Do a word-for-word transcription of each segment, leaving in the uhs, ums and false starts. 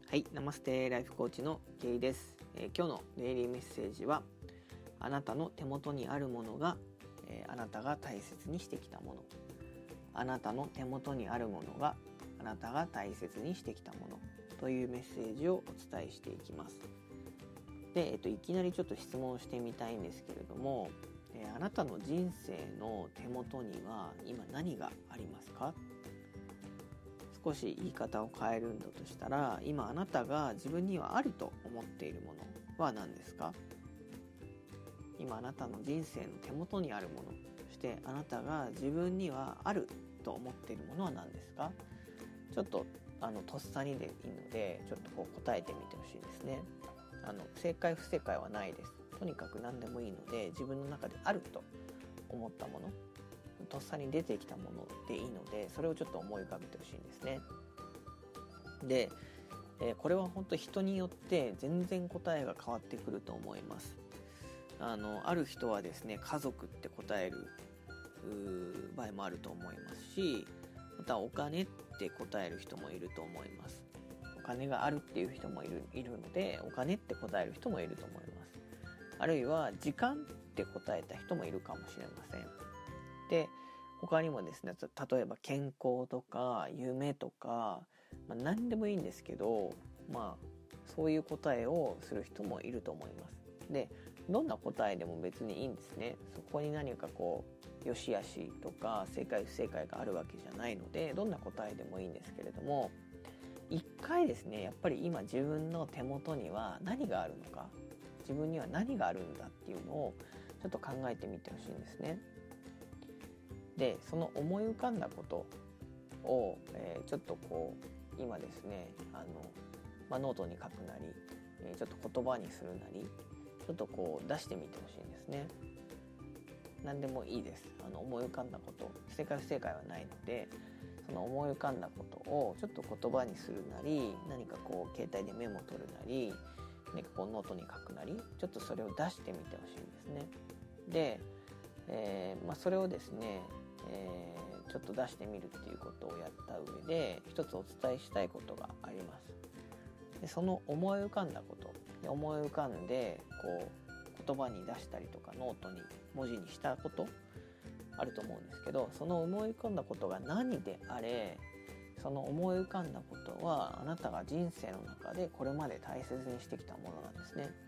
はい、ナマステライフコーチのケイです、えー、今日のデイリーメッセージは、あなたの手元にあるものが、えー、あなたが大切にしてきたもの。あなたの手元にあるものがあなたが大切にしてきたものというメッセージをお伝えしていきます。で、えっと、いきなりちょっと質問してみたいんですけれども、えー、あなたの人生の手元には今何がありますか？少し言い方を変えるんだとしたら、今あなたが自分にはあると思っているものは何ですか？今あなたの人生の手元にあるもの、そしてあなたが自分にはあると思っているものは何ですか？ちょっとあのとっさにでいいので、ちょっとこう答えてみてほしいですね。あの正解不正解はないです。とにかく何でもいいので、自分の中であると思ったもの、とっさに出てきたものでいいので、それをちょっと思い浮かべてほしいんですね。で、えー、これは本当人によって全然答えが変わってくると思います。あのある人はですね、家族って答える場合もあると思いますし、またお金って答える人もいると思います。お金があるっていう人もいる、いるので、お金って答える人もいると思います。あるいは時間って答えた人もいるかもしれません。で、他にもですね、例えば健康とか夢とか、まあ、何でもいいんですけど、まあそういう答えをする人もいると思います。で、どんな答えでも別にいいんですね。そこに何かこう良し悪しとか正解不正解があるわけじゃないので、どんな答えでもいいんですけれども、一回ですね、やっぱり今自分の手元には何があるのか、自分には何があるんだっていうのをちょっと考えてみてほしいんですね。で、その思い浮かんだことを、えー、ちょっとこう今ですね、あの、まあ、ノートに書くなり、えー、ちょっと言葉にするなり、ちょっとこう出してみてほしいんですね。何でもいいです。あの思い浮かんだこと、正解不正解はないので、その思い浮かんだことをちょっと言葉にするなり、何かこう携帯でメモ取るなり、何かこうノートに書くなり、ちょっとそれを出してみてほしいんですね。で、えーまあ、それをですね、えー、ちょっと出してみるっていうことをやった上で、一つお伝えしたいことがあります。で、その思い浮かんだこと、で思い浮かんでこう言葉に出したりとかノートに文字にしたことあると思うんですけど、その思い浮かんだことが何であれ、その思い浮かんだことはあなたが人生の中でこれまで大切にしてきたものなんですね。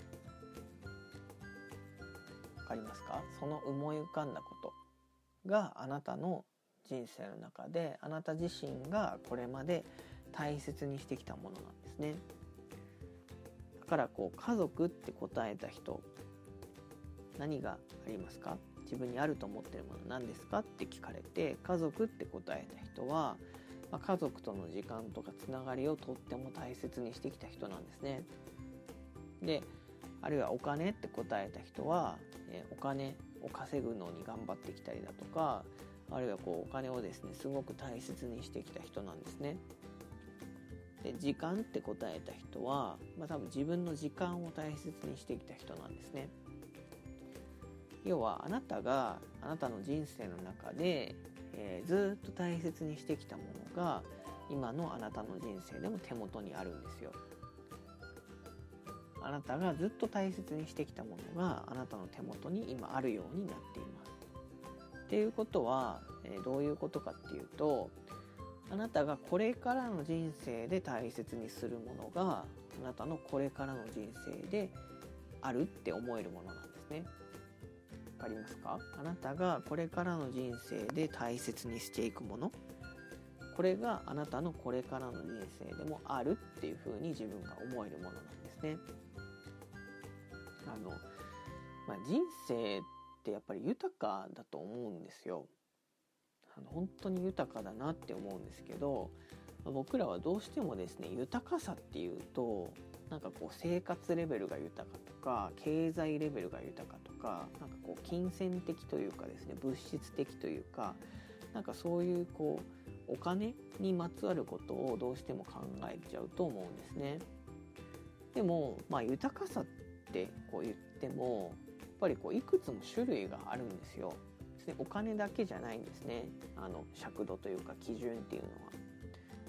わかりますか？その思い浮かんだことがあなたの人生の中で、あなた自身がこれまで大切にしてきたものなんですね。だからこう家族って答えた人、何がありますか？自分にあると思っているもの何ですかって聞かれて、家族って答えた人は、まあ、家族との時間とかつながりをとっても大切にしてきた人なんですね。で、あるいはお金って答えた人は、えー、お金を稼ぐのに頑張ってきたりだとか、あるいはこうお金をですねすごく大切にしてきた人なんですね。で、時間って答えた人は、まあ、多分自分の時間を大切にしてきた人なんですね。要はあなたがあなたの人生の中で、えー、ずっと大切にしてきたものが今のあなたの人生でも手元にあるんですよ。あなたがずっと大切にしてきたものがあなたの手元に今あるようになっています。っていうことは、えー、どういうことかっていうと、あなたがこれからの人生で大切にするものがあなたのこれからの人生であるって思えるものなんですね。わかりますか？あなたがこれからの人生で大切にしていくもの、これがあなたのこれからの人生でもあるっていうふうに自分が思えるものなんですね。あの、まあ、人生ってやっぱり豊かだと思うんですよ。あの本当に豊かだなって思うんですけど、僕らはどうしてもですね、豊かさっていうとなんかこう生活レベルが豊かとか経済レベルが豊かとか、なんかこう金銭的というかですね、物質的というか、なんかそういうこうお金にまつわることをどうしても考えちゃうと思うんですね。でもまあ豊かさってこう言ってもやっぱりこういくつも種類があるんですよ。お金だけじゃないんですね。あの尺度というか基準っていうのは。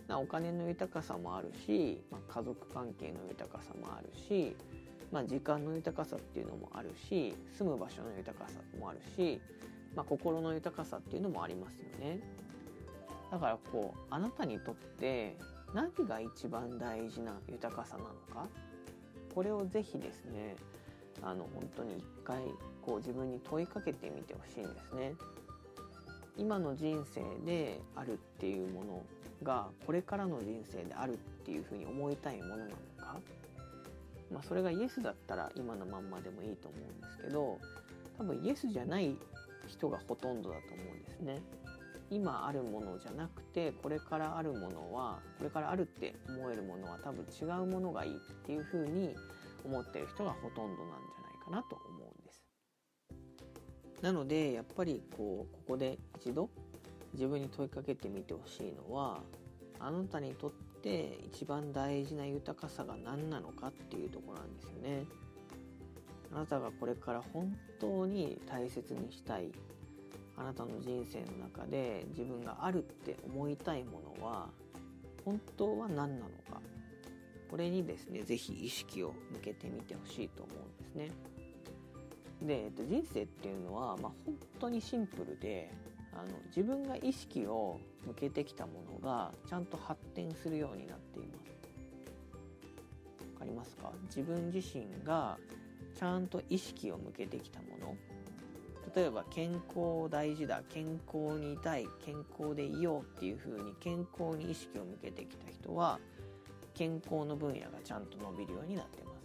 お金の豊かさもあるし、まあ、家族関係の豊かさもあるし、まあ、時間の豊かさっていうのもあるし、住む場所の豊かさもあるし、まあ、心の豊かさっていうのもありますよね。だからこうあなたにとって何が一番大事な豊かさなのか、これをぜひですね、あの本当に一回こう自分に問いかけてみてほしいんですね。今の人生であるっていうものがこれからの人生であるっていうふうに思いたいものなのか、まあ、それがイエスだったら今のまんまでもいいと思うんですけど、多分イエスじゃない人がほとんどだと思うんですね。今あるものじゃなくて、これからあるものは、これからあるって思えるものは多分違うものがいいっていうふうに思ってる人がほとんどなんじゃないかなと思うんです。なのでやっぱりこうここで一度自分に問いかけてみてほしいのは、あなたにとって一番大事な豊かさが何なのかっていうところなんですよね。あなたがこれから本当に大切にしたい、あなたの人生の中で自分があるって思いたいものは本当は何なのか、これにですねぜひ意識を向けてみてほしいと思うんですね。で、えっと、人生っていうのは、まあ、本当にシンプルで、あの自分が意識を向けてきたものがちゃんと発展するようになっています。わかりますか？自分自身がちゃんと意識を向けてきたもの、例えば健康大事だ、健康にいたい、健康でいようっていう風に健康に意識を向けてきた人は健康の分野がちゃんと伸びるようになってます。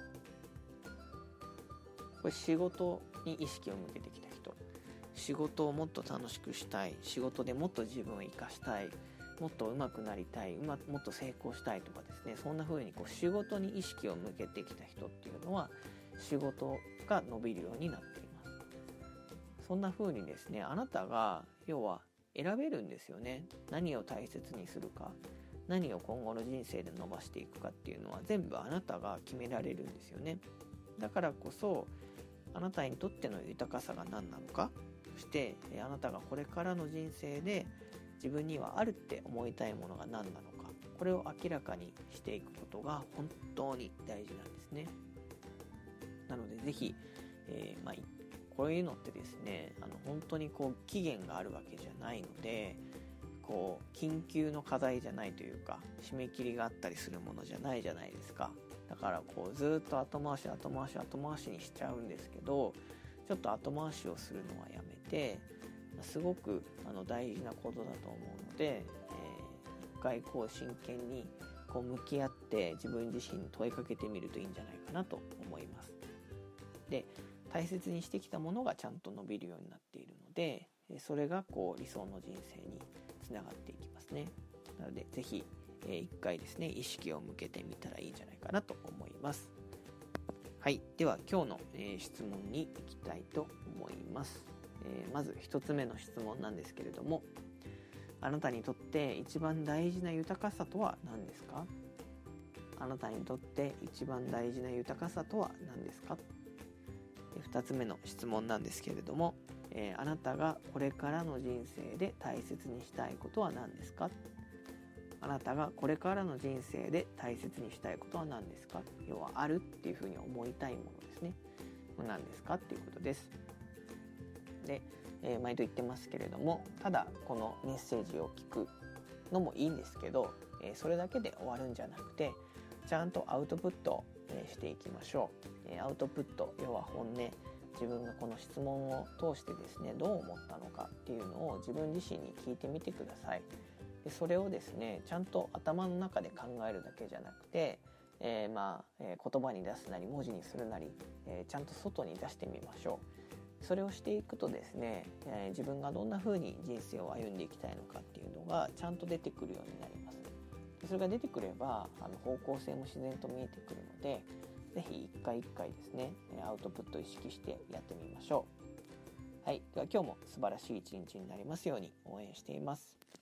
これ仕事に意識を向けてきた人、仕事をもっと楽しくしたい、仕事でもっと自分を生かしたい、もっと上手くなりたい、うまもっと成功したいとかですね、そんな風にこう仕事に意識を向けてきた人っていうのは仕事が伸びるようになっています。そんな風にですね、あなたが要は選べるんですよね。何を大切にするか、何を今後の人生で伸ばしていくかっていうのは全部あなたが決められるんですよね。だからこそあなたにとっての豊かさが何なのか、そしてあなたがこれからの人生で自分にはあるって思いたいものが何なのか、これを明らかにしていくことが本当に大事なんですね。なのでぜひ、えーまあ、こういうのってですね、あの本当にこう期限があるわけじゃないので、こう緊急の課題じゃないというか、締め切りがあったりするものじゃないじゃないですか。だからこうずっと後回し後回し後回しにしちゃうんですけど、ちょっと後回しをするのはやめて、すごくあの大事なことだと思うので、えー、一回こう真剣にこう向き合って自分自身に問いかけてみるといいんじゃないかなと思います。で、大切にしてきたものがちゃんと伸びるようになっているので、それがこう理想の人生につながっていきますね。なのでぜひえー、一回ですね意識を向けてみたらいいんじゃないかなと思います。はい、では今日の、えー、質問に行きたいと思います。えー、まず一つ目の質問なんですけれども、あなたにとって一番大事な豊かさとは何ですか？あなたにとって一番大事な豊かさとは何ですか？二つ目の質問なんですけれども、えー、あなたがこれからの人生で大切にしたいことは何ですか？あなたがこれからの人生で大切にしたいことは何ですか？要はあるっていうふうに思いたいものですね。何ですかっていうことです。で、えー、毎度言ってますけれども、ただこのメッセージを聞くのもいいんですけど、えー、それだけで終わるんじゃなくて、ちゃんとアウトプットを、えー、していきましょう。えー、アウトプット、要は本音、自分がこの質問を通してですね、どう思ったのかっていうのを自分自身に聞いてみてください。でそれをですねちゃんと頭の中で考えるだけじゃなくて、えー、まあ、えー、言葉に出すなり文字にするなり、えー、ちゃんと外に出してみましょう。それをしていくとですね、えー、自分がどんな風に人生を歩んでいきたいのかっていうのがちゃんと出てくるようになります。でそれが出てくればあの方向性も自然と見えてくるので、ぜひ一回一回ですねアウトプットを意識してやってみましょう。はい、では今日も素晴らしい一日になりますように応援しています。